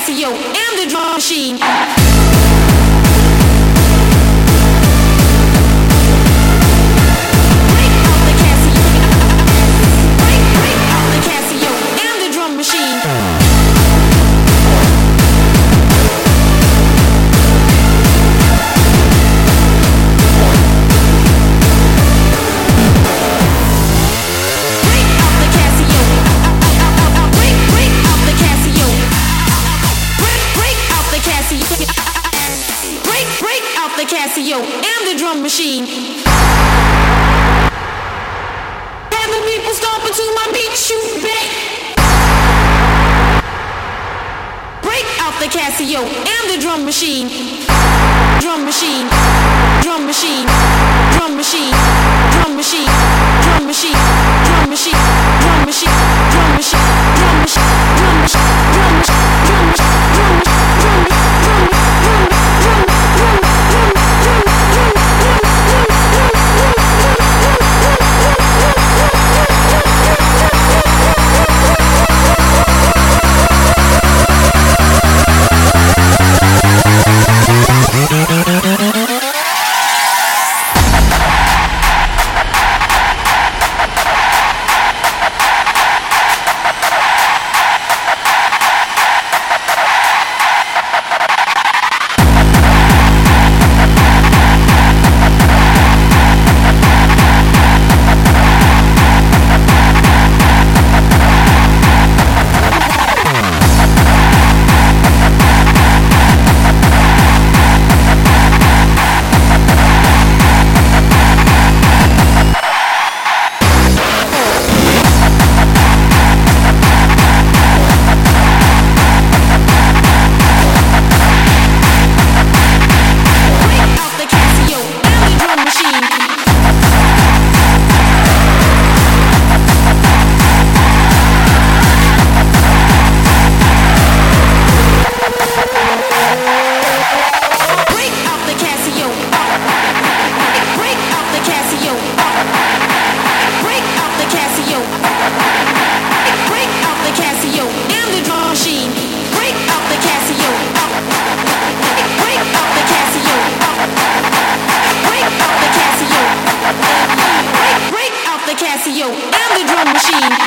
Casio and the drum machine. Casio and the drum machine. And the people stomping to my beat, shoot back. Break out the Casio and the drum machine. Drum machine, drum machine, drum machine, drum machine, drum machine, drum machine, drum machine, drum machine, drum machine, drum machine, drum machine, drum machine, drum machine, drum machine. Casio and the drum machine.